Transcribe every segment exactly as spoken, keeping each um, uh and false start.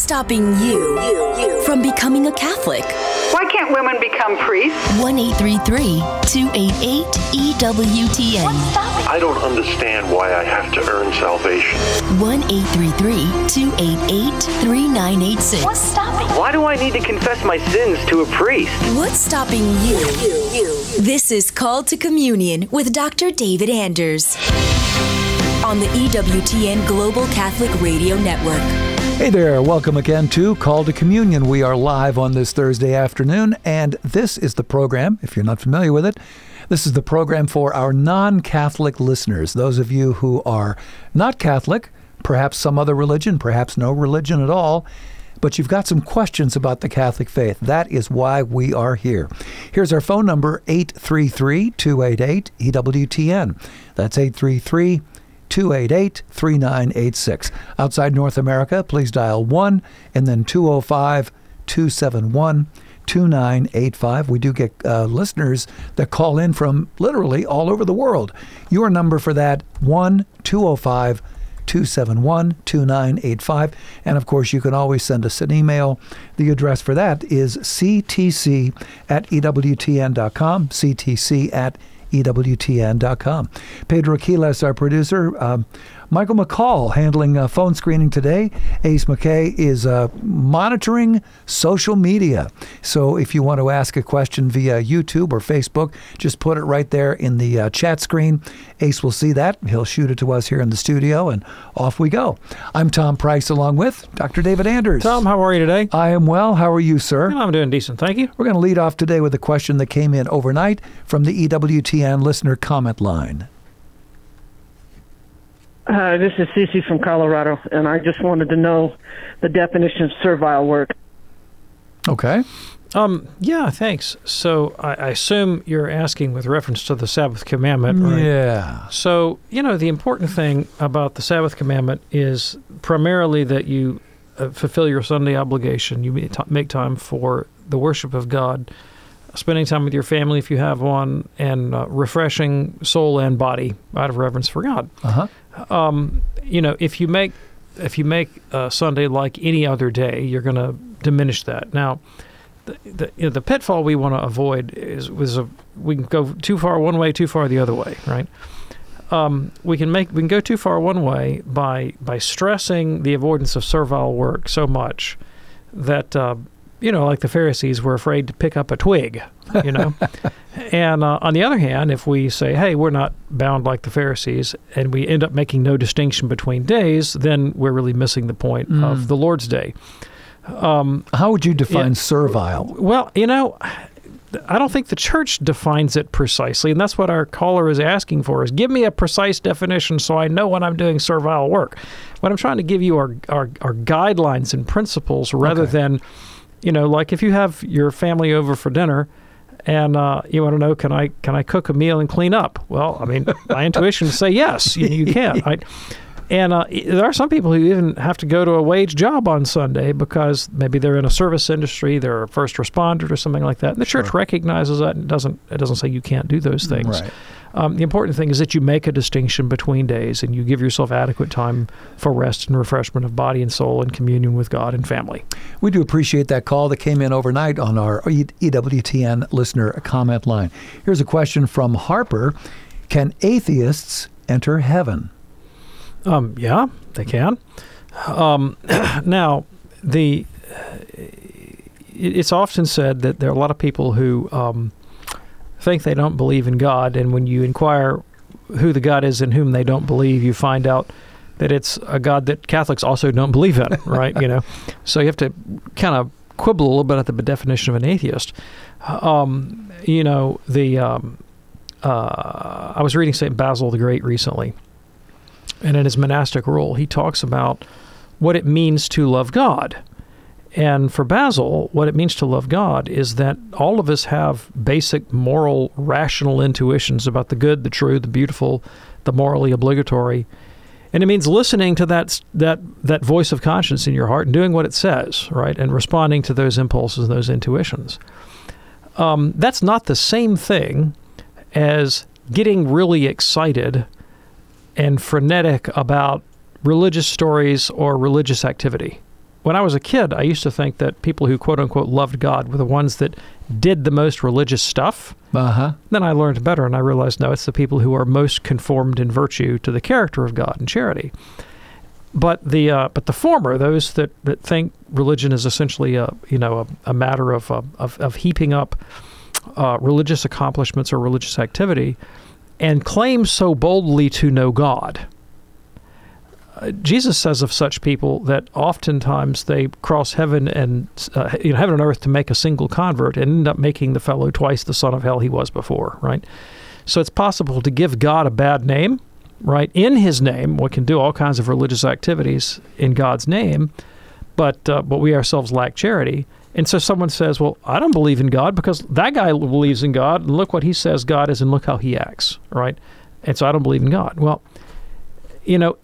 stopping you, you, you from becoming a Catholic? Why can't women become priests? one eight three three, two eight eight, E W T N. I don't understand why I have to earn salvation. one eight three three, two eight eight, three nine eight six. What's stopping? Why do I need to confess my sins to a priest? What's stopping you? you, you? This is Called to Communion with Doctor David Anders on the E W T N Global Catholic Radio Network. Hey there, welcome again to Call to Communion. We are live on this Thursday afternoon, and this is the program, if you're not familiar with it, this is the program for our non-Catholic listeners, those of you who are not Catholic, perhaps some other religion, perhaps no religion at all, but you've got some questions about the Catholic faith. That is why we are here. Here's our phone number, eight three three, two eight eight, E W T N. That's eight three three, two eight eight, three nine eight six. Outside North America, please dial one and then two oh five, two seven one, two nine eight five. We do get uh, listeners that call in from literally all over the world. Your number for that, one two oh five, two seven one, two nine eight five. And of course, you can always send us an email. The address for that is c t c at e w t n dot com, c t c at E W T N dot com. Pedro Aquiles, our producer. Um, Michael McCall handling uh, phone screening today. Ace McKay is uh, monitoring social media. So if you want to ask a question via YouTube or Facebook, just put it right there in the uh, chat screen. Ace will see that. He'll shoot it to us here in the studio, and off we go. I'm Tom Price, along with Doctor David Anders. Tom, how are you today? I am well. How are you, sir? I'm doing decent, thank you. We're going to lead off today with a question that came in overnight from the E W T N listener comment line. Hi, this is Cece from Colorado, and I just wanted to know the definition of servile work. Okay. Um, yeah, thanks. So I, I assume you're asking with reference to the Sabbath commandment, right? Yeah. So, you know, the important thing about the Sabbath commandment is primarily that you uh, fulfill your Sunday obligation. You make time for the worship of God, spending time with your family if you have one, and uh, refreshing soul and body out of reverence for God. Uh-huh. Um, you know, if you make if you make uh, Sunday like any other day, you're going to diminish that. Now, the the, you know, the pitfall we want to avoid is was a we can go too far one way, too far the other way, right? Um, we can make we can go too far one way by by stressing the avoidance of servile work so much that uh, you know, like the Pharisees were afraid to pick up a twig, you know. And uh, on the other hand, if we say, hey, we're not bound like the Pharisees, and we end up making no distinction between days, then we're really missing the point mm. of the Lord's Day. Um, How would you define it, servile? Well, you know, I don't think the church defines it precisely, and that's what our caller is asking for, is give me a precise definition so I know when I'm doing servile work. What I'm trying to give you are, are, are guidelines and principles rather okay. than... You know, like if you have your family over for dinner and uh, you want to know, can I can I cook a meal and clean up? Well, I mean, my intuition say yes, you, you can. Right? And uh, there are some people who even have to go to a wage job on Sunday because maybe they're in a service industry, they're a first responder or something like that. And the church sure. recognizes that and doesn't it doesn't say you can't do those things. Right. Um, the important thing is that you make a distinction between days and you give yourself adequate time for rest and refreshment of body and soul and communion with God and family. We do appreciate that call that came in overnight on our E W T N listener comment line. Here's a question from Harper. Can atheists enter heaven? Um, yeah, they can. Um, now, the it's often said that there are a lot of people who um, think they don't believe in God, and when you inquire who the God is in whom they don't believe, you find out that it's a God that Catholics also don't believe in, right? You know, so you have to kind of quibble a little bit at the definition of an atheist. Um, you know, the um, uh, I was reading Saint Basil the Great recently, and in his monastic rule, he talks about what it means to love God. And for Basil, what it means to love God is that all of us have basic moral, rational intuitions about the good, the true, the beautiful, the morally obligatory. And it means listening to that that that voice of conscience in your heart and doing what it says, right? And responding to those impulses and those intuitions. Um, that's not the same thing as getting really excited and frenetic about religious stories or religious activity. when I was a kid, I used to think that people who quote unquote loved God were the ones that did the most religious stuff. Uh-huh. Then I learned better, and I realized, no, it's the people who are most conformed in virtue to the character of God and charity. But the uh, but the former, those that, that think religion is essentially a you know a, a matter of, uh, of of heaping up uh, religious accomplishments or religious activity, and claim so boldly to know God. Uh, Jesus says of such people that oftentimes they cross heaven and uh, you know, heaven and earth to make a single convert and end up making the fellow twice the son of hell he was before, right? So it's possible to give God a bad name, right? In his name, we can do all kinds of religious activities in God's name, but uh, but we ourselves lack charity. And so someone says, well, I don't believe in God because that guy believes in God, and look what he says God is, and look how he acts, right? And so I don't believe in God. Well, you know,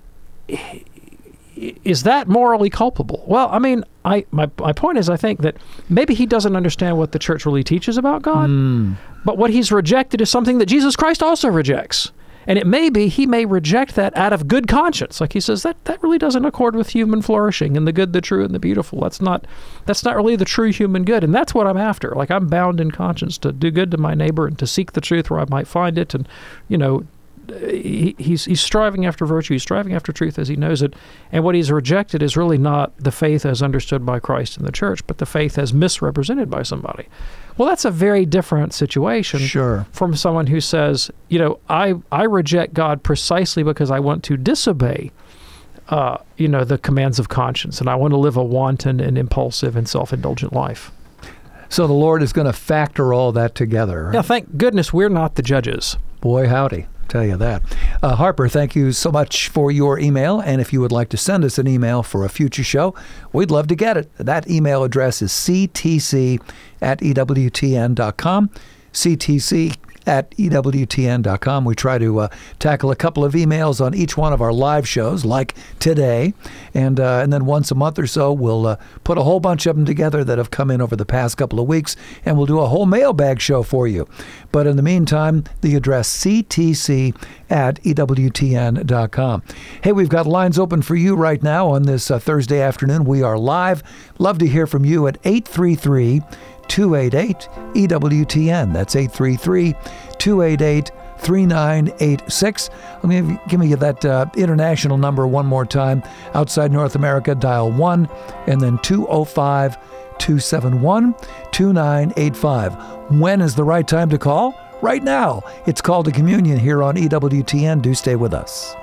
is that morally culpable? Well, I mean, I my, my point is I think that maybe he doesn't understand what the church really teaches about God, mm. but what he's rejected is something that Jesus Christ also rejects. And it may be he may reject that out of good conscience. Like he says, that, that really doesn't accord with human flourishing and the good, the true, and the beautiful. That's not that's not really the true human good. And that's what I'm after. Like I'm bound in conscience to do good to my neighbor and to seek the truth where I might find it. And, you know, he, he's he's striving after virtue. He's striving after truth as he knows it. And what he's rejected is really not the faith as understood by Christ in the church, but the faith as misrepresented by somebody. Well, that's a very different situation sure. from someone who says, you know, I, I reject God precisely because I want to disobey, uh, you know, the commands of conscience, and I want to live a wanton and impulsive and self-indulgent life. So the Lord is going to factor all that together. Yeah, thank goodness we're not the judges. Boy, howdy. Tell you that. Uh, Harper, thank you so much for your email. And if you would like to send us an email for a future show, we'd love to get it. That email address is c t c at e w t n dot com. C T C at e w t n dot com. We try to uh, tackle a couple of emails on each one of our live shows, like today. And uh, and then once a month or so, we'll uh, put a whole bunch of them together that have come in over the past couple of weeks, and we'll do a whole mailbag show for you. But in the meantime, the address c t c at e w t n dot com. Hey, we've got lines open for you right now on this uh, Thursday afternoon. We are live. Love to hear from you at eight three three, two eight eight, E W T N. That's eight three three, two eight eight, three nine eight six. Let me give me that uh, international number one more time. Outside North America, dial one and then two oh five, two seven one, two nine eight five. When is the right time to call? Right now. It's Call to Communion here on E W T N. Do stay with us.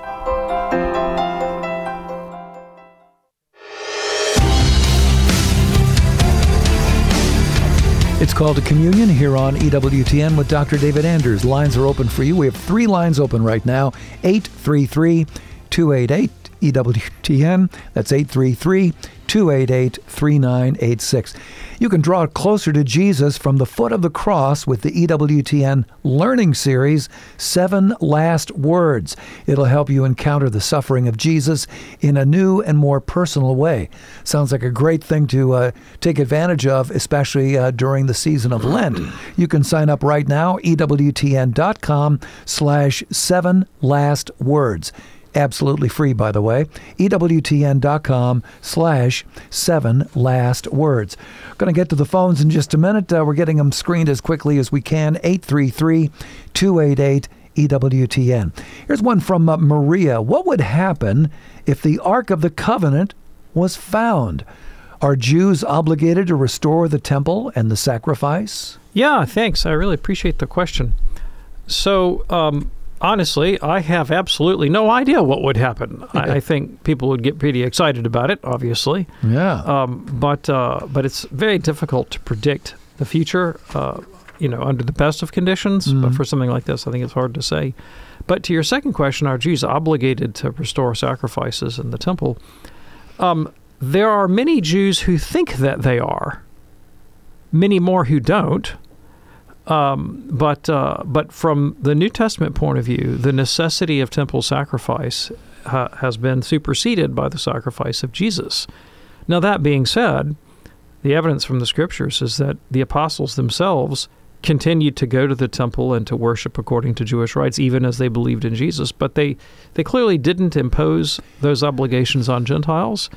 It's Call to Communion here on E W T N with Doctor David Anders. Lines are open for you. We have three lines open right now. eight three three, two eight eight, E W T N. That's eight three three, two eight eight, three nine eight six. You can draw closer to Jesus from the foot of the cross with the E W T N Learning Series, Seven Last Words. It'll help you encounter the suffering of Jesus in a new and more personal way. Sounds like a great thing to uh, take advantage of, especially uh, during the season of Lent. You can sign up right now, E W T N dot com slash seven last words. Absolutely free, by the way. E W T N dot com slash seven last words. Going to get to the phones in just a minute. Uh, we're getting them screened as quickly as we can. eight three three, two eight eight, E W T N. Here's one from uh, Maria. What would happen if the Ark of the Covenant was found? Are Jews obligated to restore the temple and the sacrifice? Yeah, thanks. I really appreciate the question. So, um, honestly, I have absolutely no idea what would happen. I, I think people would get pretty excited about it, obviously. Yeah. Um, but uh, but it's very difficult to predict the future, uh, you know, under the best of conditions. Mm-hmm. But for something like this, I think it's hard to say. But to your second question, are Jews obligated to restore sacrifices in the temple? Um, there are many Jews who think that they are, many more who don't. Um, but uh, but from the New Testament point of view, the necessity of temple sacrifice ha- has been superseded by the sacrifice of Jesus. Now, that being said, the evidence from the Scriptures is that the apostles themselves continued to go to the temple and to worship according to Jewish rites, even as they believed in Jesus. But they, they clearly didn't impose those obligations on Gentiles.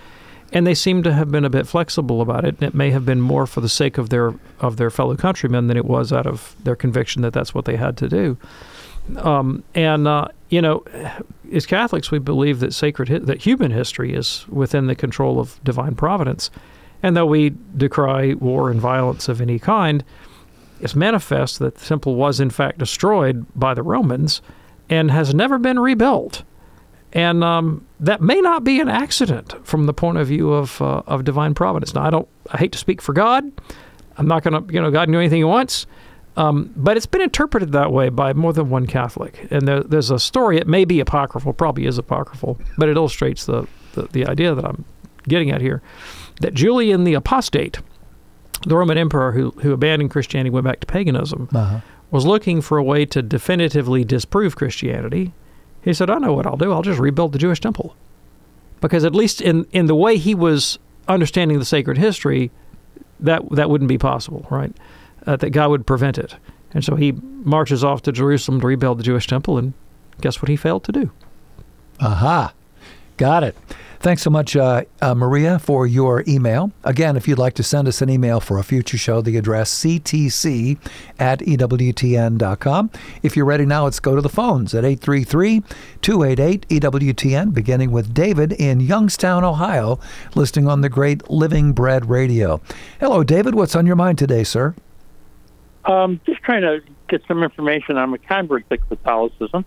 And they seem to have been a bit flexible about it. And it may have been more for the sake of their of their fellow countrymen than it was out of their conviction that that's what they had to do. Um, and uh, you know, as Catholics, we believe that sacred hi- that human history is within the control of divine providence. And though we decry war and violence of any kind, it's manifest that the temple was in fact destroyed by the Romans and has never been rebuilt. And um, that may not be an accident from the point of view of uh, of divine providence. Now, I don't. I hate to speak for God. I'm not going to. You know, God can do anything He wants. Um, but it's been interpreted that way by more than one Catholic. And there, there's a story. It may be apocryphal. Probably is apocryphal. But it illustrates the the, the idea that I'm getting at here. That Julian the Apostate, the Roman emperor who who abandoned Christianity, went back to paganism, uh-huh. was looking for a way to definitively disprove Christianity. He said, I know what I'll do. I'll just rebuild the Jewish temple. Because at least in, in the way he was understanding the sacred history, that that wouldn't be possible, right? Uh, that God would prevent it. And so he marches off to Jerusalem to rebuild the Jewish temple, and guess what he failed to do? Aha. Got it. Thanks so much, uh, uh, Maria, for your email. Again, if you'd like to send us an email for a future show, the address c t c at e w t n dot com. If you're ready now, let's go to the phones at eight three three, two eight eight, E W T N, beginning with David in Youngstown, Ohio, listening on the great Living Bread Radio. Hello, David. What's on your mind today, sir? Um, just trying to get some information on a convert to Catholicism.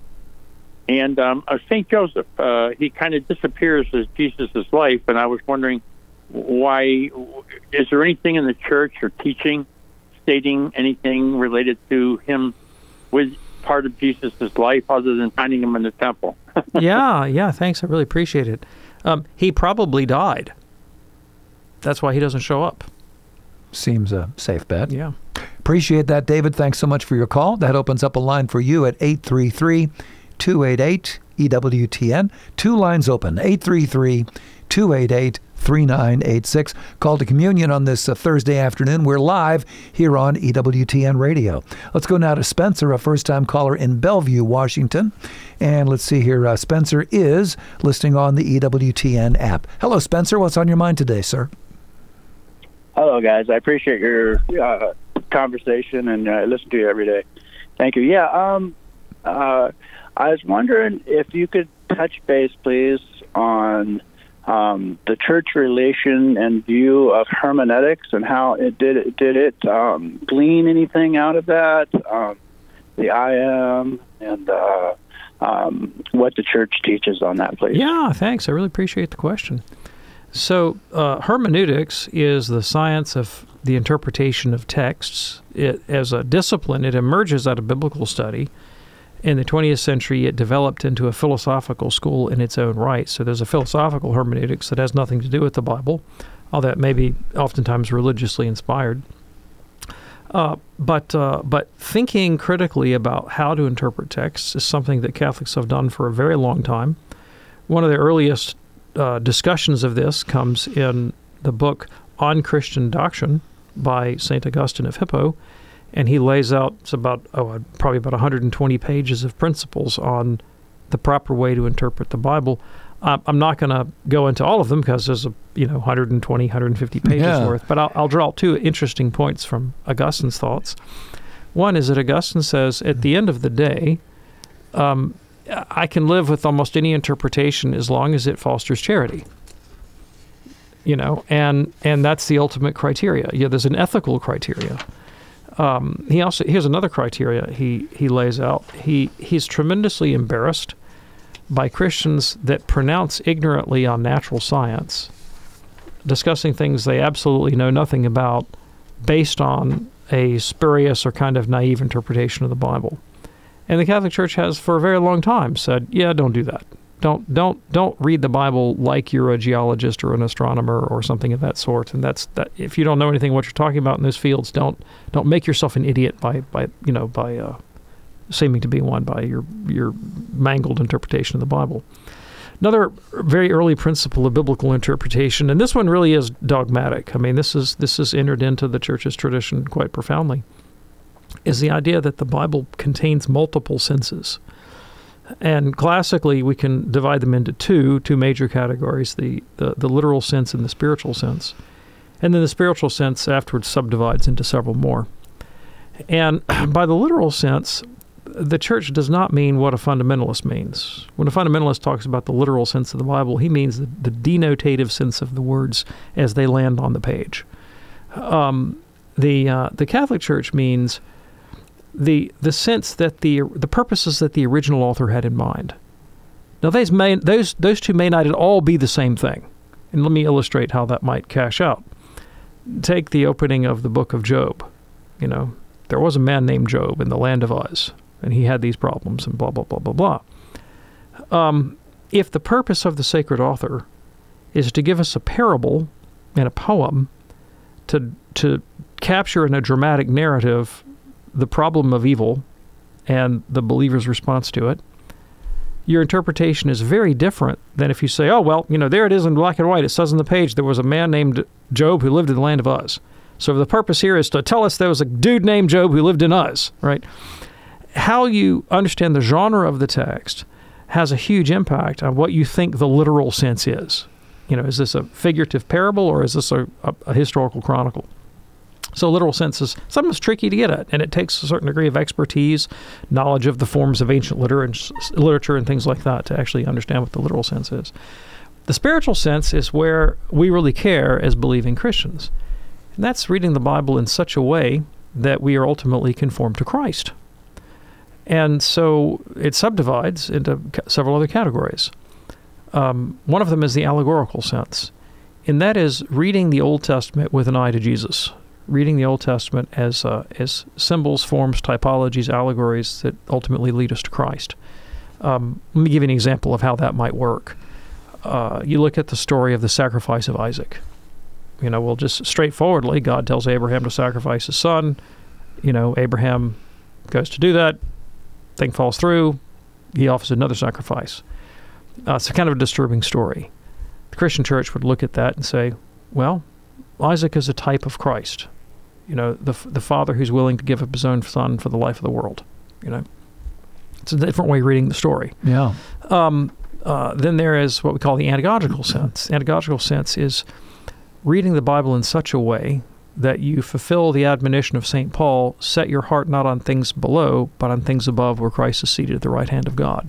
And um, uh, Saint Joseph, uh, he kind of disappears as Jesus' life, and I was wondering why, is there anything in the church or teaching stating anything related to him with part of Jesus' life other than finding him in the temple? yeah, yeah, thanks. I really appreciate it. Um, he probably died. That's why he doesn't show up. Seems a safe bet. Yeah. Appreciate that, David. Thanks so much for your call. That opens up a line for you at eight three three, two eight eight, E W T N. Two lines open, eight three three, two eight eight, three nine eight six. Call to communion on this uh, Thursday afternoon. We're live here on E W T N Radio. Let's go now to Spencer, a first-time caller in Bellevue, Washington. And let's see here. Uh, Spencer is listening on the E W T N app. Hello, Spencer. What's on your mind today, sir? Hello, guys. I appreciate your uh, conversation, and I uh, listen to you every day. Thank you. Yeah, um, uh, I was wondering if you could touch base, please, on um, the church relation and view of hermeneutics and how it did it, did it um, glean anything out of that, um, the I am, and uh, um, what the church teaches on that, please. Yeah, thanks. I really appreciate the question. So uh, hermeneutics is the science of the interpretation of texts. It, as a discipline, it emerges out of biblical study. In the twentieth century, it developed into a philosophical school in its own right. So there's a philosophical hermeneutics that has nothing to do with the Bible, although that may be oftentimes religiously inspired. Uh, but uh, but thinking critically about how to interpret texts is something that Catholics have done for a very long time. One of the earliest uh, discussions of this comes in the book On Christian Doctrine by Saint Augustine of Hippo. And he lays out, it's about, oh, probably about one hundred twenty pages of principles on the proper way to interpret the Bible. Uh, I'm not going to go into all of them because there's, a you know, one hundred twenty, one hundred fifty pages yeah. worth. But I'll, I'll draw two interesting points from Augustine's thoughts. One is that Augustine says, at the end of the day, um, I can live with almost any interpretation as long as it fosters charity. You know, and and that's the ultimate criteria. Yeah, there's an ethical criteria. Um, he also here's another criteria he, he lays out. He he's tremendously embarrassed by Christians that pronounce ignorantly on natural science, discussing things they absolutely know nothing about, based on a spurious or kind of naive interpretation of the Bible. And the Catholic Church has for a very long time said, yeah, don't do that. Don't don't don't read the Bible like you're a geologist or an astronomer or something of that sort. And that's that. If you don't know anything what you're talking about in those fields, don't don't make yourself an idiot by by you know by uh, seeming to be one by your your mangled interpretation of the Bible. Another very early principle of biblical interpretation, and this one really is dogmatic. I mean, this is this is entered into the Church's tradition quite profoundly, is the idea that the Bible contains multiple senses. And classically, we can divide them into two, two major categories, the, the, the literal sense and the spiritual sense. And then the spiritual sense afterwards subdivides into several more. And by the literal sense, the church does not mean what a fundamentalist means. When a fundamentalist talks about the literal sense of the Bible, he means the, the denotative sense of the words as they land on the page. Um, the uh, the Catholic Church means the the sense that the the purposes that the original author had in mind. Now, those may those those two may not at all be the same thing, and let me illustrate how that might cash out. Take the opening of the book of Job. You know, there was a man named Job in the land of Uz, and he had these problems, and blah blah blah blah blah. Um, if the purpose of the sacred author is to give us a parable and a poem to to capture in a dramatic narrative the problem of evil and the believer's response to it, your interpretation is very different than if you say, oh, well, you know, there it is in black and white. It says on the page there was a man named Job who lived in the land of Uz. So the purpose here is to tell us there was a dude named Job who lived in Uz, right? How you understand the genre of the text has a huge impact on what you think the literal sense is. You know, is this a figurative parable or is this a, a, a historical chronicle? So literal sense is something that's tricky to get at, and it takes a certain degree of expertise, knowledge of the forms of ancient literature, literature and things like that to actually understand what the literal sense is. The spiritual sense is where we really care as believing Christians, and that's reading the Bible in such a way that we are ultimately conformed to Christ. And so it subdivides into several other categories. Um, one of them is the allegorical sense, and that is reading the Old Testament with an eye to Jesus. Reading the Old Testament as uh, as symbols, forms, typologies, allegories that ultimately lead us to Christ. Um, let me give you an example of how that might work. Uh, you look at the story of the sacrifice of Isaac. You know, well, just straightforwardly, God tells Abraham to sacrifice his son. You know, Abraham goes to do that. Thing falls through. He offers another sacrifice. Uh, it's a kind of a disturbing story. The Christian church would look at that and say, well, Isaac is a type of Christ. You know, the the father who's willing to give up his own son for the life of the world. You know, it's a different way of reading the story. Yeah. Um, uh, then there is what we call the antagogical sense. Antagogical sense is reading the Bible in such a way that you fulfill the admonition of Saint Paul, set your heart not on things below, but on things above where Christ is seated at the right hand of God.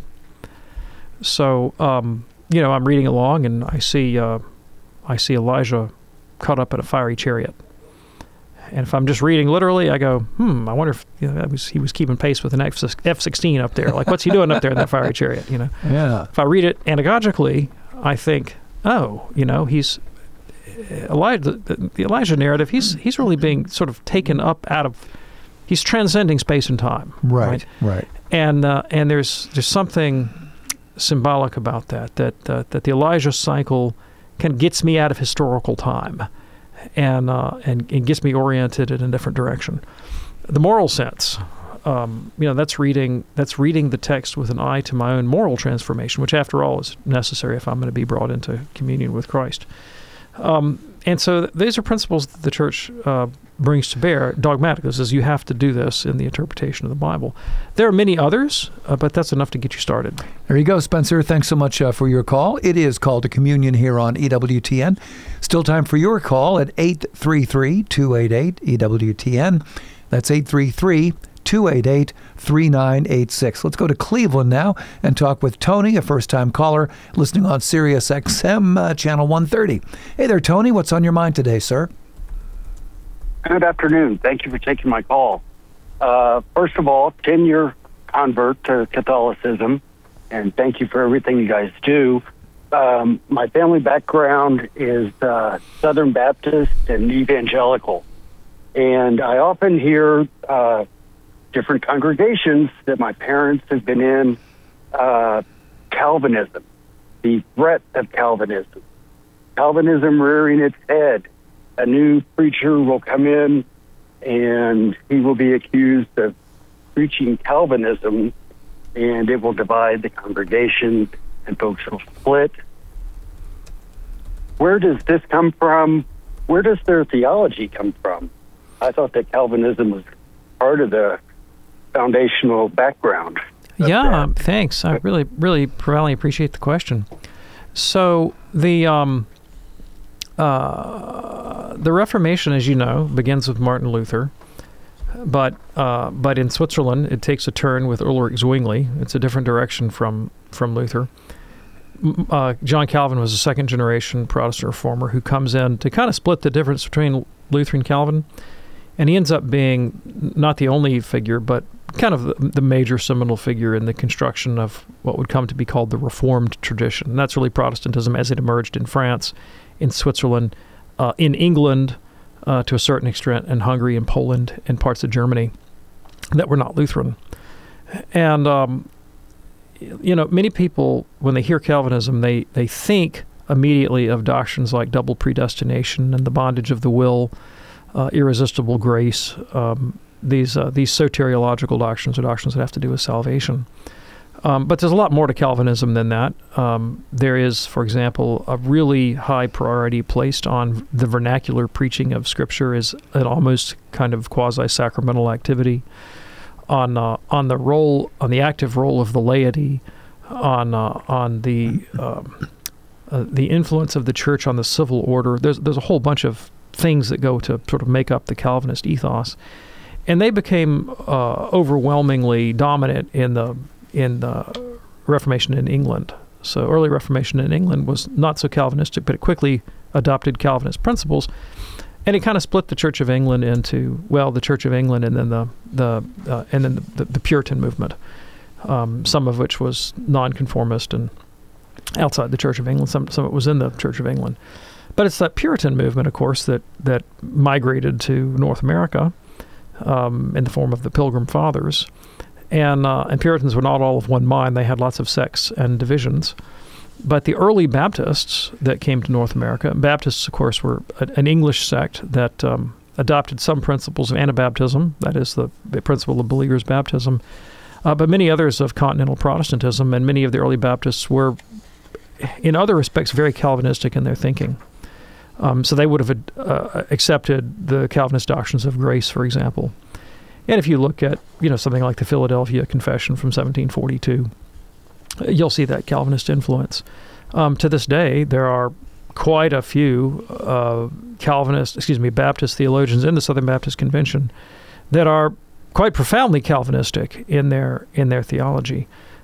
So, um, you know, I'm reading along and I see, uh, I see Elijah caught up in a fiery chariot. And if I'm just reading literally, I go, hmm, I wonder if you know, that was, he was keeping pace with an F sixteen up there. Like, what's he doing up there in that fiery chariot, you know? Yeah. If I read it anagogically, I think, oh, you know, he's, Elijah, the, the Elijah narrative, he's he's really being sort of taken up out of, he's transcending space and time. Right, right. right. And uh, and there's there's something symbolic about that, that, uh, that the Elijah cycle kind of gets me out of historical time. And, uh, and and gets me oriented in a different direction. The moral sense, um, you know, that's reading that's reading the text with an eye to my own moral transformation, which, after all, is necessary if I'm going to be brought into communion with Christ. Um, and so th- these are principles that the church uh, brings to bear dogmatically. It says you have to do this in the interpretation of the Bible. There are many others, uh, but that's enough to get you started. There you go, Spencer. Thanks so much uh, for your call. It is Call to Communion here on E W T N. Still time for your call at eight three three, two eight eight, E W T N. That's eight three three, two eight eight, three nine eight six. Let's go to Cleveland now and talk with Tony, a first-time caller, listening on Sirius X M, uh, channel one thirty. Hey there, Tony. What's on your mind today, sir? Good afternoon. Thank you for taking my call. Uh, first of all, ten-year convert to Catholicism, and thank you for everything you guys do. Um, my family background is uh, Southern Baptist and evangelical, and I often hear uh, different congregations that my parents have been in, uh, Calvinism, the threat of Calvinism, Calvinism rearing its head. A new preacher will come in and he will be accused of preaching Calvinism, and it will divide the congregation and folks will split. Where does this come from? Where does their theology come from? I thought that Calvinism was part of the foundational background. Yeah, thanks. I really, really profoundly appreciate the question. So the um, uh, the Reformation, as you know, begins with Martin Luther, but uh, but in Switzerland it takes a turn with Ulrich Zwingli. It's a different direction from from Luther. Uh, John Calvin was a second generation Protestant reformer who comes in to kind of split the difference between Luther and Calvin, and he ends up being not the only figure, but kind of the, the major seminal figure in the construction of what would come to be called the Reformed tradition. And that's really Protestantism as it emerged in France, in Switzerland, uh, in England uh, to a certain extent, and Hungary and Poland and parts of Germany that were not Lutheran. And um, you know, many people, when they hear Calvinism, they, they think immediately of doctrines like double predestination and the bondage of the will, uh, irresistible grace. Um, these uh, these soteriological doctrines are doctrines that have to do with salvation. Um, but there's a lot more to Calvinism than that. Um, there is, for example, a really high priority placed on the vernacular preaching of Scripture as an almost kind of quasi-sacramental activity. On uh, on the role, on the active role of the laity, on uh, on the um, uh, the influence of the church on the civil order. There's there's a whole bunch of things that go to sort of make up the Calvinist ethos, and they became uh, overwhelmingly dominant in the in the Reformation in England. So early Reformation in England was not so Calvinistic, but it quickly adopted Calvinist principles. And it kind of split the Church of England into, well, the Church of England and then the the uh, and then the, the Puritan movement, um, some of which was nonconformist and outside the Church of England. Some some of it was in the Church of England, but it's that Puritan movement, of course, that that migrated to North America um, in the form of the Pilgrim Fathers, and uh, and Puritans were not all of one mind. They had lots of sects and divisions. But the early Baptists that came to North America, Baptists, of course, were a, an English sect that um, adopted some principles of Anabaptism, that is the, the principle of believers' baptism, uh, but many others of continental Protestantism, and many of the early Baptists were, in other respects, very Calvinistic in their thinking. Um, so they would have uh, accepted the Calvinist doctrines of grace, for example. And if you look at, you know, something like the Philadelphia Confession from seventeen forty-two, you'll see that Calvinist influence. Um, to this day, there are quite a few uh, Calvinist, excuse me, Baptist theologians in the Southern Baptist Convention that are quite profoundly Calvinistic in their in their theology.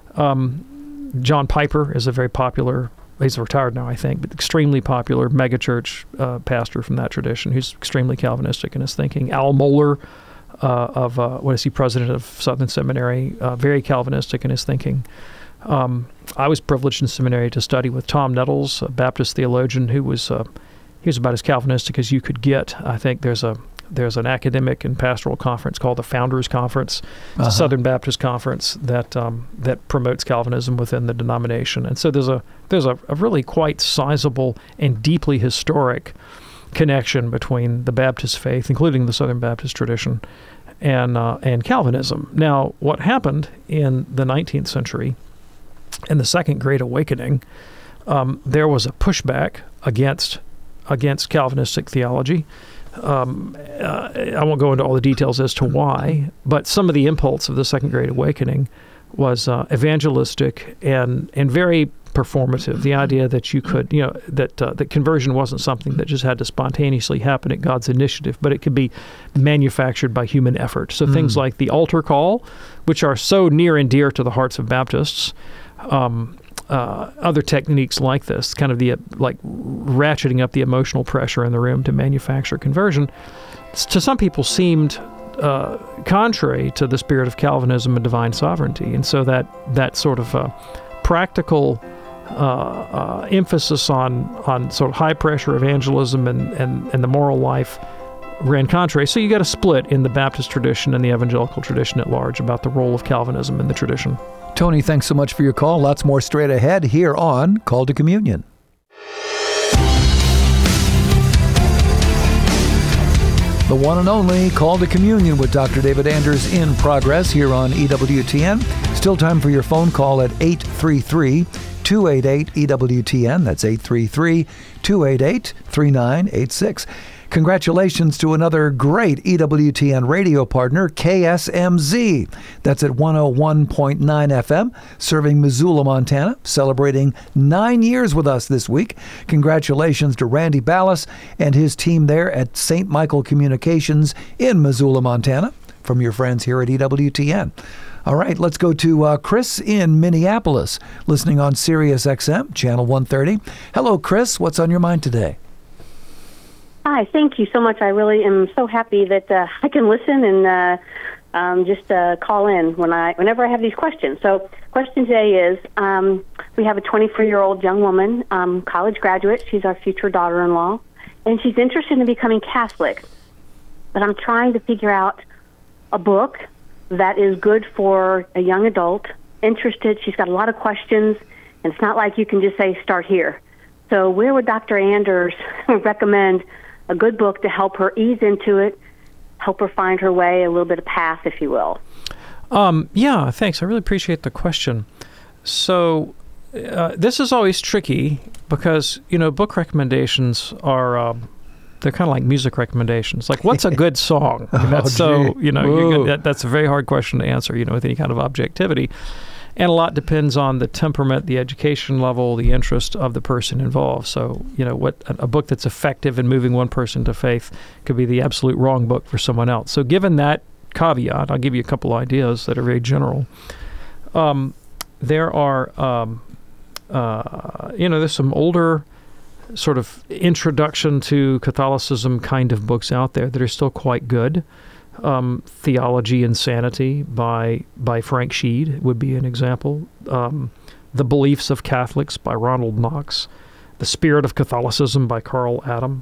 Um, John Piper is a very popular, he's retired now, I think, but extremely popular megachurch uh, pastor from that tradition who's extremely Calvinistic in his thinking. Al Mohler, uh, of uh, what is he, president of Southern Seminary, uh, very Calvinistic in his thinking. Um, I was privileged in seminary to study with Tom Nettles, a Baptist theologian who was uh, he was about as Calvinistic as you could get. I think there's a there's an academic and pastoral conference called the Founders Conference, uh-huh. Southern Baptist Conference that um, that promotes Calvinism within the denomination. And so there's a there's a, a really quite sizable and deeply historic connection between the Baptist faith, including the Southern Baptist tradition, and uh, and Calvinism. Now, what happened in the nineteenth century? In the Second Great Awakening, um, there was a pushback against against Calvinistic theology. Um, uh, I won't go into all the details as to why, but some of the impulse of the Second Great Awakening was uh, evangelistic and and very performative. The idea that you could, you know, that uh, that conversion wasn't something that just had to spontaneously happen at God's initiative, but it could be manufactured by human effort. So mm. things like the altar call, which are so near and dear to the hearts of Baptists. Um, uh, other techniques like this, kind of the uh, like ratcheting up the emotional pressure in the room to manufacture conversion, to some people seemed uh, contrary to the spirit of Calvinism and divine sovereignty. And so that that sort of uh, practical uh, uh, emphasis on on sort of high pressure evangelism and, and, and the moral life ran contrary. So you got a split in the Baptist tradition and the evangelical tradition at large about the role of Calvinism in the tradition. Tony, thanks so much for your call. Lots more straight ahead here on Call to Communion. The one and only Call to Communion with Doctor David Anders in progress here on E W T N. Still time for your phone call at eight three three, two eight eight, E W T N. That's eight three three, two eight eight, three nine eight six. Congratulations to another great E W T N radio partner, K S M Z. That's at one oh one point nine F M, serving Missoula, Montana, celebrating nine years with us this week. Congratulations to Randy Ballas and his team there at Saint Michael Communications in Missoula, Montana, from your friends here at E W T N. All right, let's go to uh, Chris in Minneapolis, listening on Sirius X M, channel one thirty. Hello, Chris. What's on your mind today? Hi, thank you so much. I really am so happy that uh, I can listen and uh, um, just uh, call in when I, whenever I have these questions. So, question today is, um, we have a twenty-four-year-old young woman, um, college graduate. She's our future daughter-in-law, and she's interested in becoming Catholic. But I'm trying to figure out a book that is good for a young adult, interested. She's got a lot of questions, and it's not like you can just say, start here. So where would Doctor Anders recommend a good book to help her ease into it, help her find her way, a little bit of path, if you will? Um, yeah, thanks. I really appreciate the question. So uh, this is always tricky because, you know, book recommendations are... Um, they're kind of like music recommendations. Like, what's a good song? I mean, that's oh, so, you know, you're, that, that's a very hard question to answer, you know, with any kind of objectivity. And a lot depends on the temperament, the education level, the interest of the person involved. So, you know, what a book that's effective in moving one person to faith could be the absolute wrong book for someone else. So given that caveat, I'll give you a couple ideas that are very general. Um, there are, um, uh, you know, there's some older sort of introduction to Catholicism kind of books out there that are still quite good. Um, Theology Insanity by by Frank Sheed would be an example. Um, The Beliefs of Catholics by Ronald Knox. The Spirit of Catholicism by Carl Adam.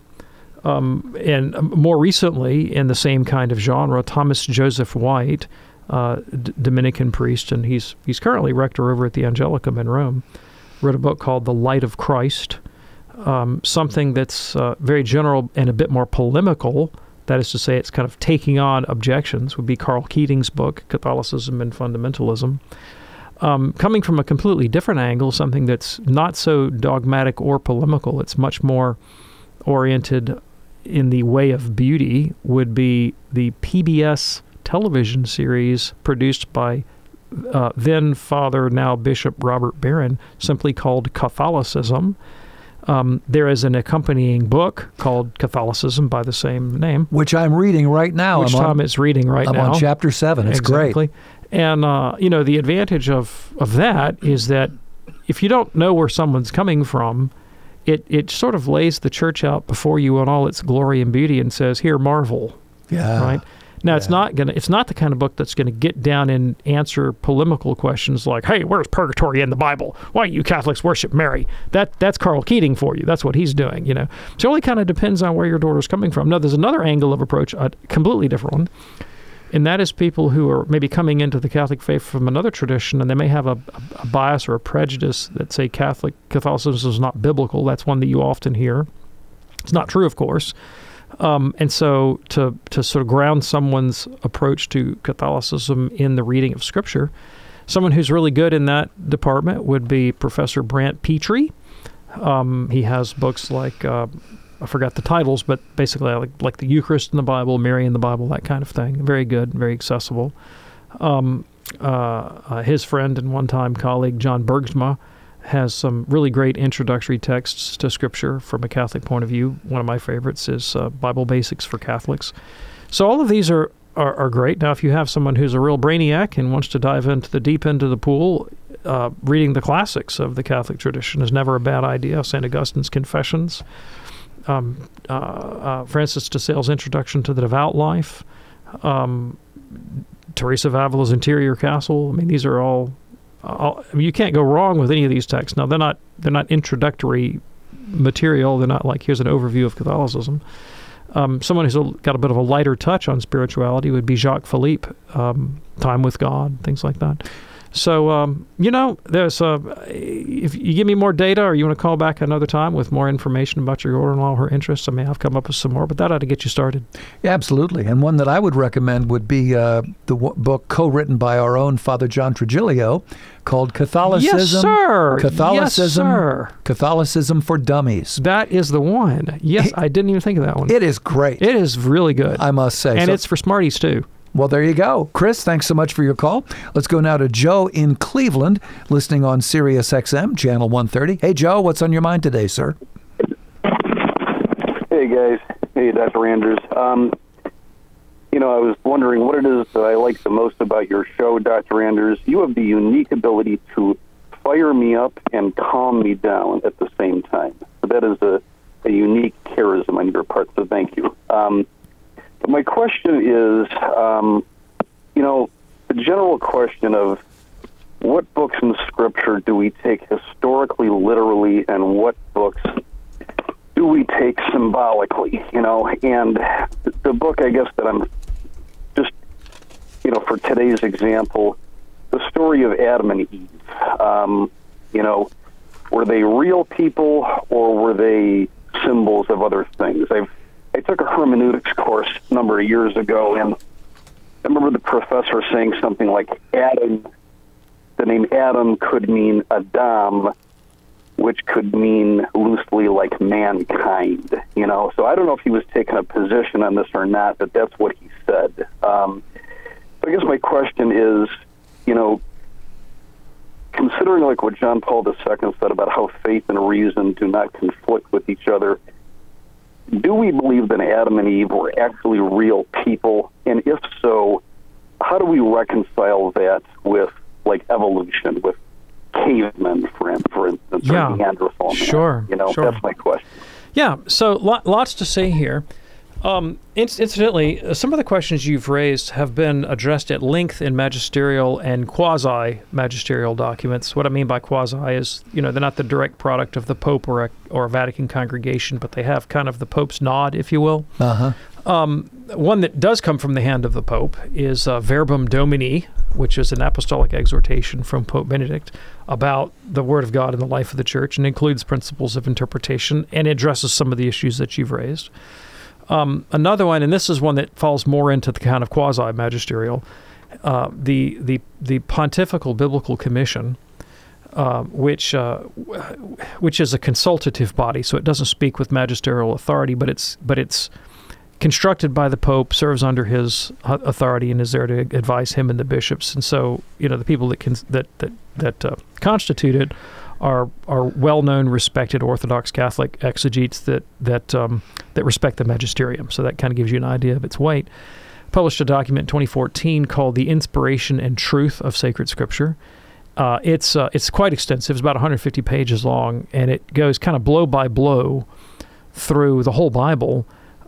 Um, and more recently, in the same kind of genre, Thomas Joseph White, uh, D- Dominican priest, and he's he's currently rector over at the Angelicum in Rome, wrote a book called The Light of Christ. Um, something that's uh, very general and a bit more polemical, that is to say it's kind of taking on objections, would be Carl Keating's book, Catholicism and Fundamentalism. Um, coming from a completely different angle, something that's not so dogmatic or polemical, it's much more oriented in the way of beauty, would be the P B S television series produced by uh, then Father, now Bishop Robert Barron, simply called Catholicism. Um, there is an accompanying book called Catholicism by the same name. Which I'm reading right now. Which I'm Tom on, is reading right I'm now. I'm on chapter seven. It's exactly. great. And, uh, you know, the advantage of, of that is that if you don't know where someone's coming from, it, it sort of lays the church out before you in all its glory and beauty and says, here, marvel. Yeah. Right? Now, yeah. it's not gonna. It's not the kind of book that's going to get down and answer polemical questions like, "Hey, where's purgatory in the Bible? Why you Catholics worship Mary?" That that's Carl Keating for you. That's what he's doing. You know, so it really kind of depends on where your daughter's coming from. Now, there's another angle of approach, a completely different one, and that is people who are maybe coming into the Catholic faith from another tradition, and they may have a, a bias or a prejudice that say Catholic Catholicism is not biblical. That's one that you often hear. It's not true, of course. Um, and so to to sort of ground someone's approach to Catholicism in the reading of Scripture, someone who's really good in that department would be Professor Brant Petrie. Um, he has books like, uh, I forgot the titles, but basically like, like the Eucharist in the Bible, Mary in the Bible, that kind of thing. Very good, very accessible. Um, uh, uh, his friend and one-time colleague, John Bergsma, has some really great introductory texts to Scripture from a Catholic point of view. One of my favorites is uh, Bible Basics for Catholics. So all of these are, are, are great. Now, if you have someone who's a real brainiac and wants to dive into the deep end of the pool, uh, reading the classics of the Catholic tradition is never a bad idea. Saint Augustine's Confessions, um, uh, uh, Francis de Sales' Introduction to the Devout Life, um, Teresa of Avila's Interior Castle. I mean, these are all... I mean, you can't go wrong with any of these texts. Now, they're not they're not introductory material. They're not like, here's an overview of Catholicism. Um, someone who's a, got a bit of a lighter touch on spirituality would be Jacques Philippe, um, Time with God, things like that. So, um, you know, there's uh, if you give me more data or you want to call back another time with more information about your daughter-in-law, her interests, I mean, I've come up with some more, but that ought to get you started. Yeah, absolutely. And one that I would recommend would be uh, the w- book co-written by our own Father John Trigilio called Catholicism. Yes, sir. Catholicism, yes, sir. Catholicism for Dummies. That is the one. Yes, it, I didn't even think of that one. It is great. It is really good. I must say. And so, it's for smarties, too. Well, there you go. Chris, thanks so much for your call. Let's go now to Joe in Cleveland, listening on Sirius X M, Channel one thirty. Hey, Joe, what's on your mind today, sir? Hey, guys. Hey, Doctor Andrews. Um, you know, I was wondering what it is that I like the most about your show, Doctor Andrews. You have the unique ability to fire me up and calm me down at the same time. So that is a, a unique charisma on your part, so thank you. Um, but my question is, um, you know, the general question of what books in Scripture do we take historically, literally, and what books do we take symbolically, you know? And the book, I guess, that I'm just, you know, for today's example, the story of Adam and Eve. Um, you know, were they real people or were they symbols of other things? I've I took a hermeneutics course a number of years ago, and I remember the professor saying something like Adam, the name Adam could mean Adam, which could mean loosely like mankind, you know. So I don't know if he was taking a position on this or not, but that's what he said. Um, so I guess my question is, you know, considering like what John Paul the Second said about how faith and reason do not conflict with each other, do we believe that Adam and Eve were actually real people? And if so, how do we reconcile that with like evolution, with cavemen, for, for instance, yeah, or Neanderthal man? Sure, you know, sure. that's my question. Yeah, so lot, lots to say here. Um, incidentally, some of the questions you've raised have been addressed at length in magisterial and quasi-magisterial documents. What I mean by quasi is, you know, they're not the direct product of the Pope or a, or a Vatican congregation, but they have kind of the Pope's nod, if you will. Uh-huh. Um, one that does come from the hand of the Pope is uh, Verbum Domini, which is an apostolic exhortation from Pope Benedict about the Word of God in the life of the Church, and includes principles of interpretation and addresses some of the issues that you've raised. Um, another one, and this is one that falls more into the kind of quasi-magisterial, uh, the the the Pontifical Biblical Commission, uh, which uh, which is a consultative body, so it doesn't speak with magisterial authority, but it's but it's constructed by the Pope, serves under his authority, and is there to advise him and the bishops. And so, you know, the people that can that that that uh, constitute it are are well-known, respected Orthodox Catholic exegetes that that um, that respect the magisterium. So that kind of gives you an idea of its weight. Published a document in twenty fourteen called "The Inspiration and Truth of Sacred Scripture." Uh, it's uh, it's quite extensive. It's about one hundred fifty pages long, and it goes kind of blow by blow through the whole Bible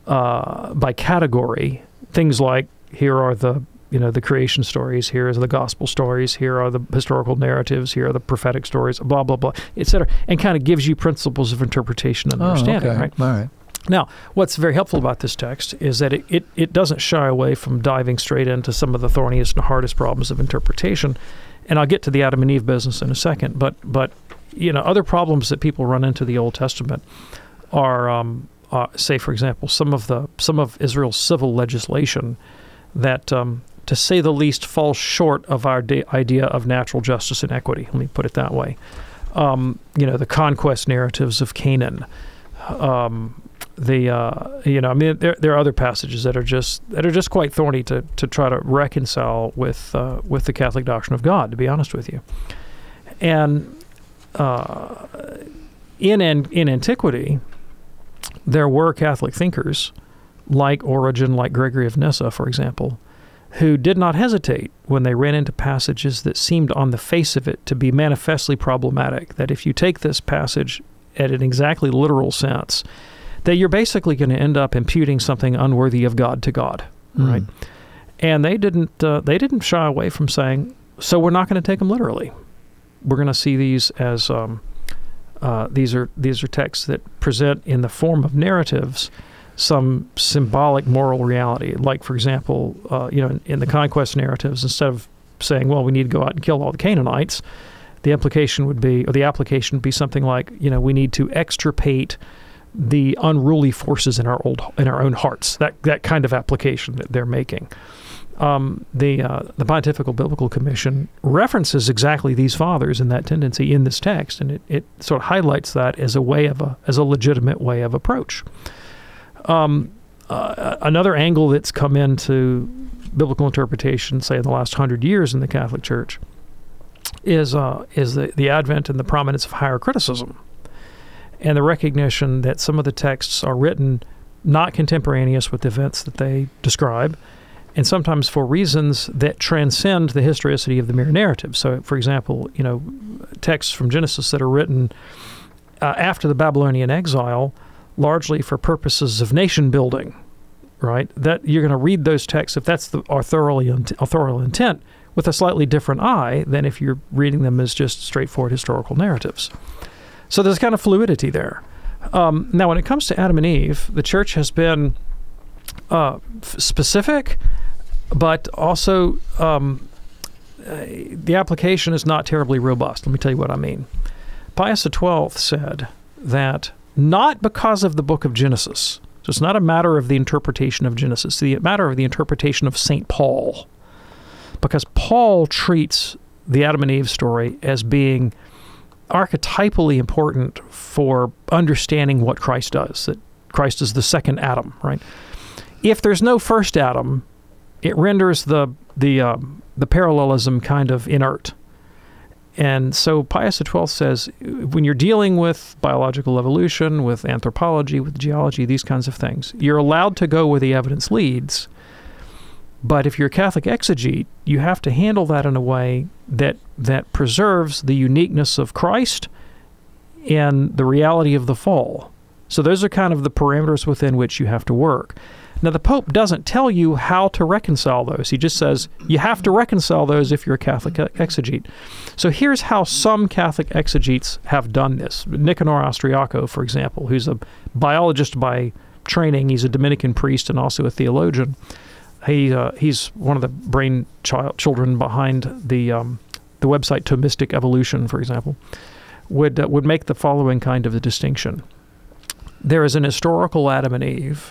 uh, by category. Things like, here are the you know, the creation stories, here are the gospel stories, here are the historical narratives, here are the prophetic stories, blah, blah, blah, et cetera, and kind of gives you principles of interpretation and oh, understanding, okay. right? All right. Now, what's very helpful about this text is that it, it, it doesn't shy away from diving straight into some of the thorniest and hardest problems of interpretation, and I'll get to the Adam and Eve business in a second, but, but you know, other problems that people run into the Old Testament are, um, uh, say, for example, some of the some of Israel's civil legislation that um, to say the least, falls short of our de- idea of natural justice and equity. Let me put it that way. Um, you know, the conquest narratives of Canaan. Um, the uh, you know, I mean, there there are other passages that are just that are just quite thorny to to try to reconcile with uh, with the Catholic doctrine of God. To be honest with you, and uh, in an, in antiquity, there were Catholic thinkers like Origen, like Gregory of Nyssa, for example, who did not hesitate when they ran into passages that seemed on the face of it to be manifestly problematic, that if you take this passage at an exactly literal sense, that you're basically going to end up imputing something unworthy of God to God, mm. right? And they didn't uh, they didn't shy away from saying, so we're not going to take them literally. We're going to see these as um, uh, these are these are texts that present in the form of narratives some symbolic moral reality. Like, for example, uh, you know, in, in the conquest narratives, instead of saying, well, we need to go out and kill all the Canaanites. The implication would be, or the application would be something like, you know, we need to extirpate the unruly forces in our old in our own hearts. That that kind of application that they're making. Um, the uh, the Pontifical Biblical Commission references exactly these fathers and that tendency in this text, and it, it sort of highlights that as a way of a as a legitimate way of approach. Um, uh, another angle that's come into biblical interpretation, say in the last hundred years in the Catholic Church, is uh, is the, the advent and the prominence of higher criticism, and the recognition that some of the texts are written not contemporaneous with the events that they describe, and sometimes for reasons that transcend the historicity of the mere narrative. So, for example, you know, texts from Genesis that are written uh, after the Babylonian exile, largely for purposes of nation building, right? That you're going to read those texts, if that's the authorial, authorial intent, with a slightly different eye than if you're reading them as just straightforward historical narratives. So there's kind of fluidity there. Um, now, when it comes to Adam and Eve, the Church has been uh, f- specific, but also um, uh, the application is not terribly robust. Let me tell you what I mean. Pius the twelfth said that not because of the book of Genesis, so it's not a matter of the interpretation of Genesis, it's a matter of the interpretation of Saint Paul, because Paul treats the Adam and Eve story as being archetypally important for understanding what Christ does, that Christ is the second Adam, right? If there's no first Adam, it renders the the um, the parallelism kind of inert. And so Pius the twelfth says, when you're dealing with biological evolution, with anthropology, with geology, these kinds of things, you're allowed to go where the evidence leads. But if you're a Catholic exegete, you have to handle that in a way that that preserves the uniqueness of Christ and the reality of the fall. So those are kind of the parameters within which you have to work. Now, the Pope doesn't tell you how to reconcile those. He just says you have to reconcile those if you're a Catholic exegete. So here's how some Catholic exegetes have done this. Nicanor Austriaco, for example, who's a biologist by training. He's a Dominican priest and also a theologian. He uh, he's one of the brain child, children behind the um, the website Thomistic Evolution, for example, would uh, would make the following kind of a distinction. There is an historical Adam and Eve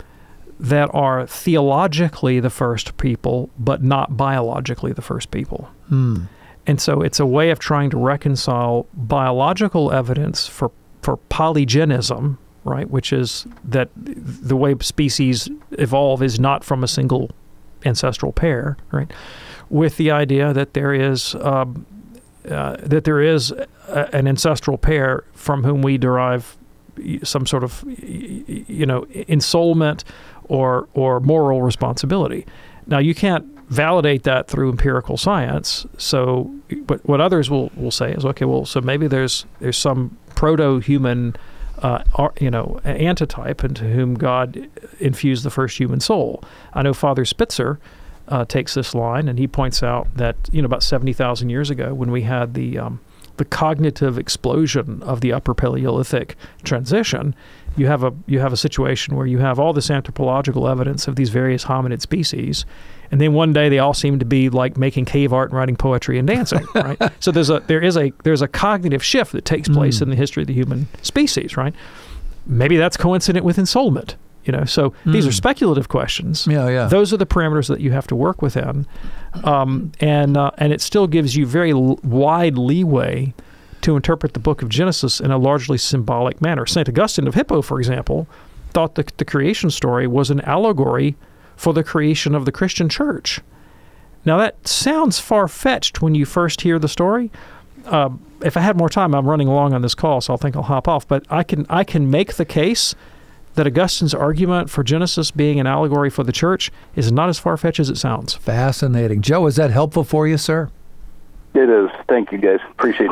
that are theologically the first people, but not biologically the first people. Hmm. And so it's a way of trying to reconcile biological evidence for, for polygenism, right, which is that the way species evolve is not from a single ancestral pair, right, with the idea that there is um, uh, that there is a, an ancestral pair from whom we derive some sort of, you know, ensoulment or or moral responsibility. Now, you can't validate that through empirical science. So, but what others will, will say is, okay, well, so maybe there's there's some proto-human, uh, you know, antitype into whom God infused the first human soul. I know Father Spitzer uh, takes this line, and he points out that, you know, about seventy thousand years ago, when we had the um, the cognitive explosion of the Upper Paleolithic transition, you have a you have a situation where you have all this anthropological evidence of these various hominid species, and then one day they all seem to be like making cave art and writing poetry and dancing, right? So there's a there is a there's a cognitive shift that takes place mm. in the history of the human species, right? Maybe that's coincident with ensoulment, you know. So mm. these are speculative questions. Yeah, yeah. Those are the parameters that you have to work within, um, and uh, and it still gives you very l- wide leeway to interpret the book of Genesis in a largely symbolic manner. Saint Augustine of Hippo, for example, thought that the creation story was an allegory for the creation of the Christian church. Now, that sounds far-fetched when you first hear the story. Uh, if I had more time, I'm running along on this call, so I think I'll hop off. But I can I can make the case that Augustine's argument for Genesis being an allegory for the church is not as far-fetched as it sounds. Fascinating. Joe, is that helpful for you, sir? It is. Thank you, guys. Appreciate it.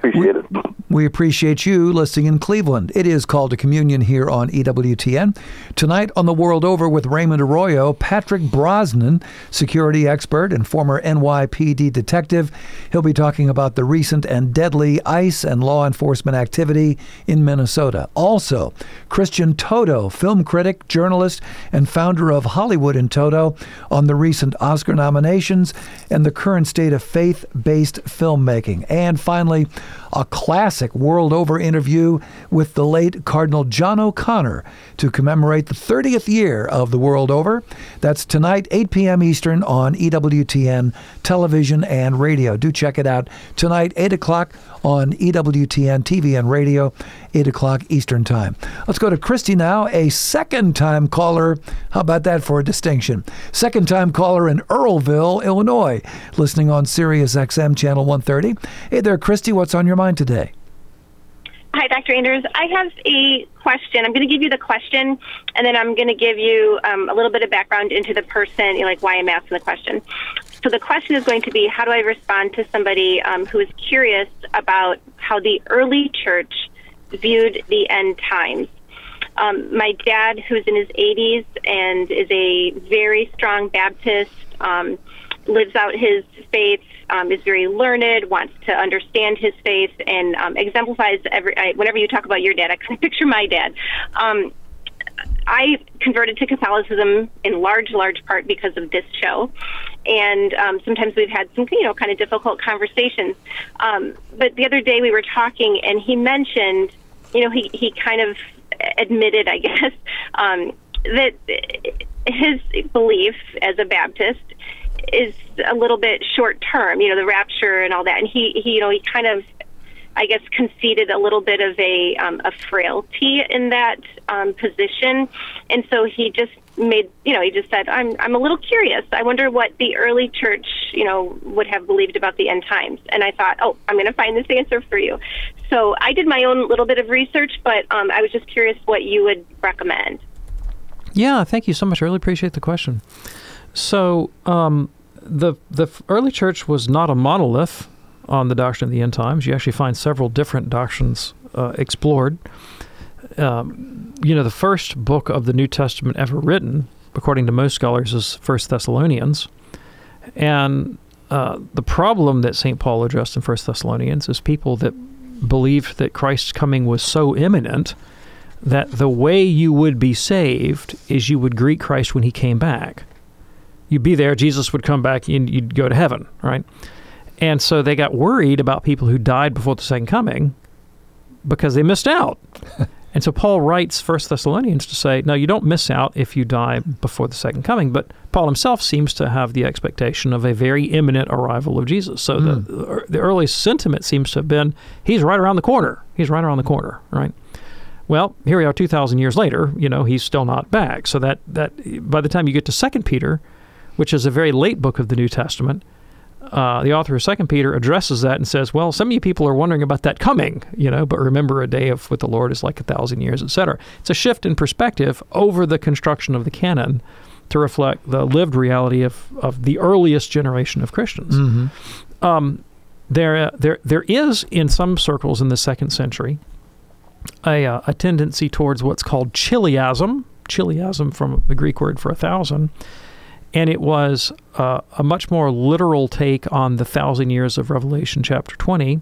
Appreciate it. We appreciate you listening in Cleveland. It is Call to Communion here on E W T N. Tonight on The World Over with Raymond Arroyo, Patrick Brosnan, security expert and former N Y P D detective. He'll be talking about the recent and deadly ICE and law enforcement activity in Minnesota. Also, Christian Toto, film critic, journalist, and founder of Hollywood in Toto, on the recent Oscar nominations and the current state of faith-based filmmaking. And finally, a classic World Over interview with the late Cardinal John O'Connor to commemorate the thirtieth year of the World Over. That's tonight, eight p.m. Eastern on E W T N television and radio. Do check it out tonight, eight o'clock on E W T N T V and radio, eight o'clock Eastern Time. Let's go to Christy now, a second-time caller. How about that for a distinction? Second-time caller in Earlville, Illinois, listening on Sirius X M Channel one thirty. Hey there, Christy. What's on your mind today? Hi, Doctor Anders. I have a question. I'm going to give you the question, and then I'm going to give you um, a little bit of background into the person, you know, like why I'm asking the question. So the question is going to be, how do I respond to somebody um, who is curious about how the early church viewed the end times? Um, my dad, who's in his eighties and is a very strong Baptist, um, lives out his faith, um, is very learned, wants to understand his faith, and um, exemplifies every. I, whenever you talk about your dad, I can picture my dad. Um, I converted to Catholicism in large, large part because of this show, and um, sometimes we've had some, you know, kind of difficult conversations. Um, but the other day we were talking, and he mentioned, you know, he he kind of admitted, I guess, um, that his belief as a Baptist is a little bit short term, you know, the rapture and all that. And he, he you know, he kind of, I guess, conceded a little bit of a um, a frailty in that um, position. And so he just made, you know, he just said, I'm I'm a little curious. I wonder what the early church, you know, would have believed about the end times. And I thought, oh, I'm going to find this answer for you. So I did my own little bit of research, but um, I was just curious what you would recommend. Yeah, thank you so much. I really appreciate the question. So um, the the early church was not a monolith on the doctrine of the end times. You actually find several different doctrines uh, explored. Um, you know, the first book of the New Testament ever written, according to most scholars, is First Thessalonians. And uh, the problem that Saint Paul addressed in First Thessalonians is people that believed that Christ's coming was so imminent that the way you would be saved is you would greet Christ when he came back. You'd be there, Jesus would come back, and you'd go to heaven, right? And so they got worried about people who died before the second coming because they missed out. And so Paul writes First Thessalonians to say, no, you don't miss out if you die before the second coming. But Paul himself seems to have the expectation of a very imminent arrival of Jesus. So mm. the, the earliest sentiment seems to have been, he's right around the corner. He's right around the corner, right? Well, here we are two thousand years later, you know, he's still not back. So that, that by the time you get to Second Peter, which is a very late book of the New Testament, uh, the author of Second Peter addresses that and says, well, some of you people are wondering about that coming, you know, but remember a day of with the Lord is like a thousand years, et cetera. It's a shift in perspective over the construction of the canon to reflect the lived reality of, of the earliest generation of Christians. Mm-hmm. Um, there, there, there is, in some circles in the second century, a, uh, a tendency towards what's called chiliasm, chiliasm from the Greek word for a thousand, and it was uh, a much more literal take on the thousand years of Revelation chapter twenty.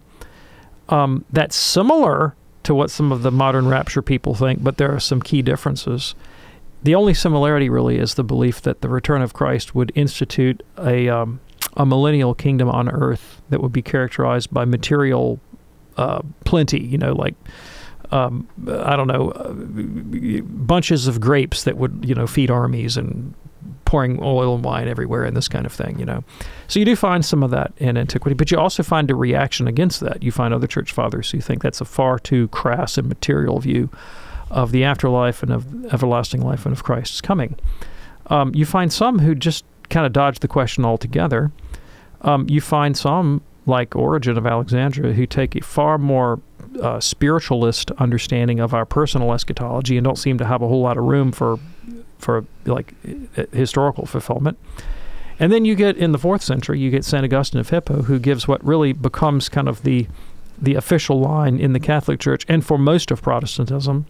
Um, that's similar to what some of the modern rapture people think, but there are some key differences. The only similarity really is the belief that the return of Christ would institute a, um, a millennial kingdom on earth that would be characterized by material uh, plenty, you know, like Um, I don't know, uh, bunches of grapes that would, you know, feed armies and pouring oil and wine everywhere and this kind of thing, you know. So you do find some of that in antiquity, but you also find a reaction against that. You find other church fathers who think that's a far too crass and material view of the afterlife and of everlasting life and of Christ's coming. Um, you find some who just kind of dodge the question altogether. Um, you find some, like Origen of Alexandria, who take a far more uh, spiritualist understanding of our personal eschatology and don't seem to have a whole lot of room for, for like historical fulfillment. And then you get, in the fourth century, you get Saint Augustine of Hippo, who gives what really becomes kind of the the official line in the Catholic Church and for most of Protestantism.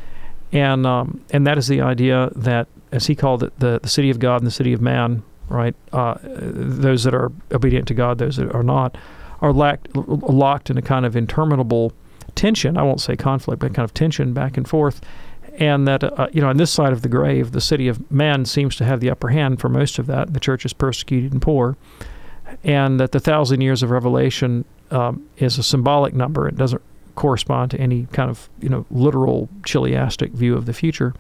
And um, and that is the idea that, as he called it, the, the city of God and the city of man, right? Uh, those that are obedient to God, those that are not, are lacked, locked in a kind of interminable tension. I won't say conflict, but kind of tension back and forth. And that, uh, you know, on this side of the grave, the city of man seems to have the upper hand for most of that. The church is persecuted and poor. And that the thousand years of Revelation um, is a symbolic number. It doesn't correspond to any kind of, you know, literal chiliastic view of the future.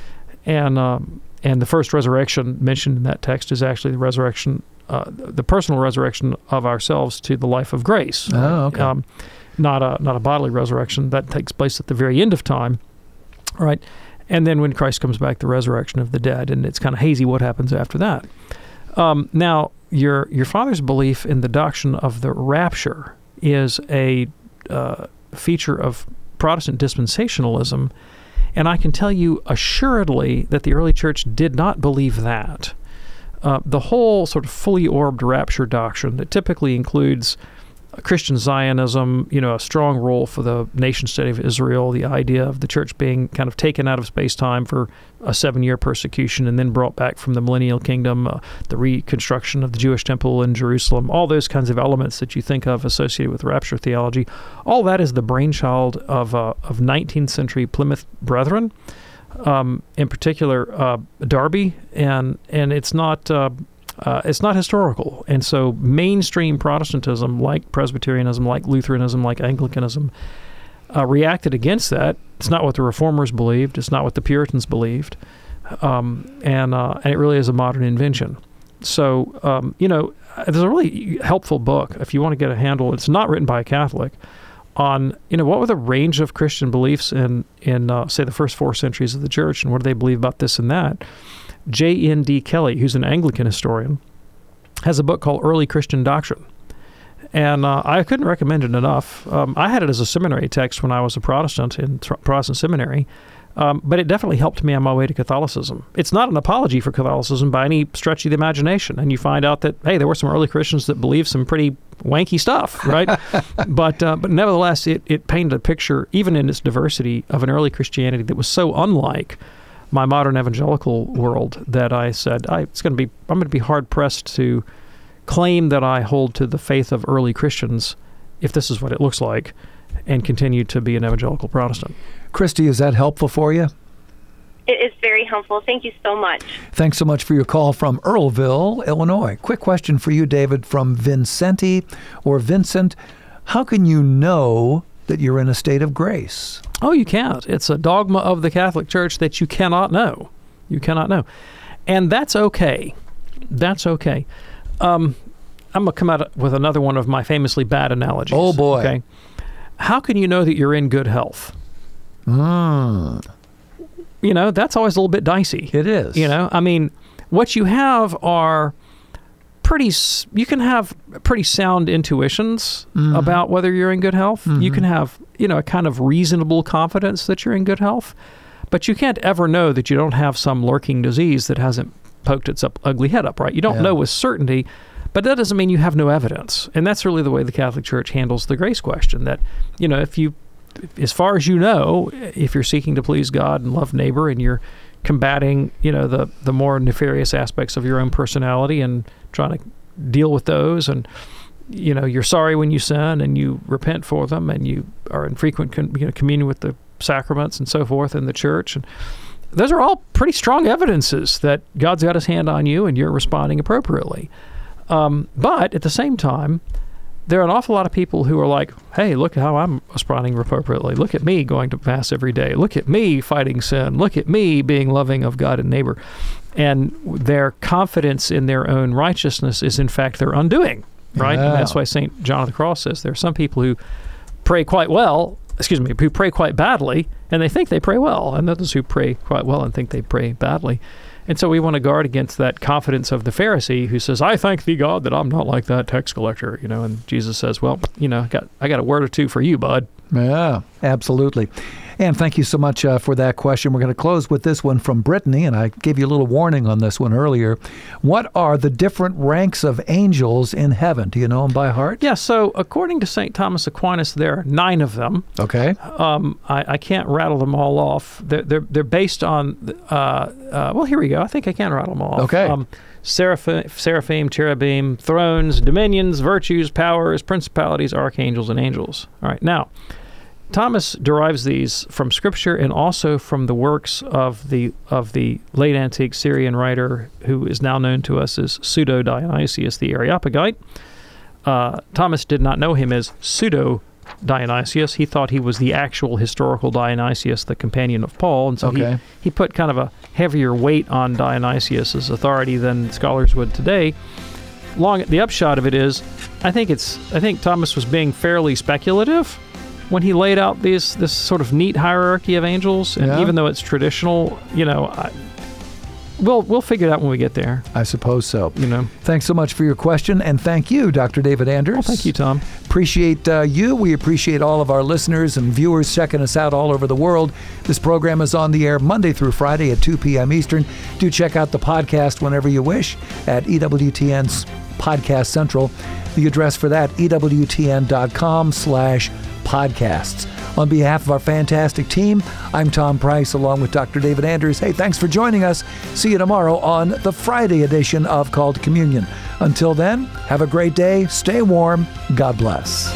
And um, and the first resurrection mentioned in that text is actually the resurrection, uh, the personal resurrection of ourselves to the life of grace. Oh, okay. Um, not a not a bodily resurrection. That takes place at the very end of time, right? And then when Christ comes back, the resurrection of the dead, and it's kind of hazy what happens after that. Um, now, your your father's belief in the doctrine of the rapture is a uh, feature of Protestant dispensationalism, and I can tell you assuredly that the early church did not believe that. Uh, the whole sort of fully orbed rapture doctrine that typically includes Christian Zionism, you know, a strong role for the nation-state of Israel, the idea of the church being kind of taken out of space-time for a seven-year persecution and then brought back from the millennial kingdom, uh, the reconstruction of the Jewish temple in Jerusalem, all those kinds of elements that you think of associated with rapture theology, all that is the brainchild of uh, of nineteenth century Plymouth Brethren, um, in particular uh, Darby, and and it's not... Uh, Uh, it's not historical. And so mainstream Protestantism, like Presbyterianism, like Lutheranism, like Anglicanism, uh, reacted against that. It's not what the Reformers believed. It's not what the Puritans believed. Um, and, uh, and it really is a modern invention. So, um, you know, there's a really helpful book, if you want to get a handle, it's not written by a Catholic, on, you know, what were the range of Christian beliefs in, in uh, say, the first four centuries of the church, and what do they believe about this and that. J N D Kelly, who's an Anglican historian, has a book called Early Christian Doctrine. And uh, I couldn't recommend it enough. Um, I had it as a seminary text when I was a Protestant in th- Protestant seminary, um, but it definitely helped me on my way to Catholicism. It's not an apology for Catholicism by any stretch of the imagination. And you find out that, hey, there were some early Christians that believed some pretty wanky stuff, right? but uh, but nevertheless, it, it painted a picture, even in its diversity, of an early Christianity that was so unlike my modern evangelical world that I said, I, it's going to be, I'm going to be hard pressed to claim that I hold to the faith of early Christians if this is what it looks like, and continue to be an evangelical Protestant. Christy, is that helpful for you? It is very helpful. Thank you so much. Thanks so much for your call from Earlville, Illinois. Quick question for you, David, from Vincenti or Vincent. How can you know that you're in a state of grace? Oh, you can't. It's a dogma of the Catholic Church that you cannot know. You cannot know. And that's okay. That's okay. Um, I'm going to come out with another one of my famously bad analogies. Oh, boy. Okay. How can you know that you're in good health? Mm. You know, that's always a little bit dicey. It is. You know, I mean, what you have are pretty, you can have pretty sound intuitions mm-hmm. about whether you're in good health. Mm-hmm. You can have, you know, a kind of reasonable confidence that you're in good health, but you can't ever know that you don't have some lurking disease that hasn't poked its up, ugly head up, right? You don't yeah. know with certainty, but that doesn't mean you have no evidence. And that's really the way the Catholic Church handles the grace question, that, you know, if you, as far as you know, if you're seeking to please God and love neighbor, and you're combating, you know, the, the more nefarious aspects of your own personality and trying to deal with those, and, you know, you're sorry when you sin and you repent for them, and you are in frequent con- you know, communion with the sacraments and so forth in the church. And those are all pretty strong evidences that God's got his hand on you and you're responding appropriately. Um, but at the same time, there are an awful lot of people who are like, hey, look how I'm responding appropriately. Look at me going to Mass every day. Look at me fighting sin. Look at me being loving of God and neighbor. And their confidence in their own righteousness is, in fact, their undoing, right? Yeah. And that's why Saint John of the Cross says there are some people who pray quite well, excuse me, who pray quite badly, and they think they pray well, and others who pray quite well and think they pray badly. And so we want to guard against that confidence of the Pharisee who says, I thank thee, God, that I'm not like that tax collector, you know, and Jesus says, well, you know, I got, I got a word or two for you, bud. Yeah, absolutely. And thank you so much uh, for that question. We're going to close with this one from Brittany, and I gave you a little warning on this one earlier. What are the different ranks of angels in heaven? Do you know them by heart? Yeah, so according to Saint Thomas Aquinas, there are nine of them. Okay. Um, I, I can't rattle them all off. They're, they're, they're based on, uh, uh, well, here we go. I think I can rattle them all off. Okay. Um, Seraphim, seraphim, cherubim, thrones, dominions, virtues, powers, principalities, archangels, and angels. All right, now, Thomas derives these from Scripture and also from the works of the of the late antique Syrian writer who is now known to us as Pseudo-Dionysius the Areopagite. Uh, Thomas did not know him as Pseudo-Dionysius. He thought he was the actual historical Dionysius, the companion of Paul, and so Okay. he, he put kind of a heavier weight on Dionysius' authority than scholars would today. Long the upshot of it is, I think it's I think Thomas was being fairly speculative when he laid out these this sort of neat hierarchy of angels, and Yeah. even though it's traditional, you know, I, we'll we'll figure it out when we get there. I suppose so. You know. Thanks so much for your question, and thank you, Doctor David Anders. Well, thank you, Tom. Appreciate uh, you. We appreciate all of our listeners and viewers checking us out all over the world. This program is on the air Monday through Friday at two p.m. Eastern. Do check out the podcast whenever you wish at E W T N's Podcast Central. The address for that, E W T N dot com slash podcasts. On behalf of our fantastic team, I'm Tom Price along with Doctor David Anders. Hey, thanks for joining us. See you tomorrow on the Friday edition of Call to Communion. Until then, have a great day. Stay warm. God bless.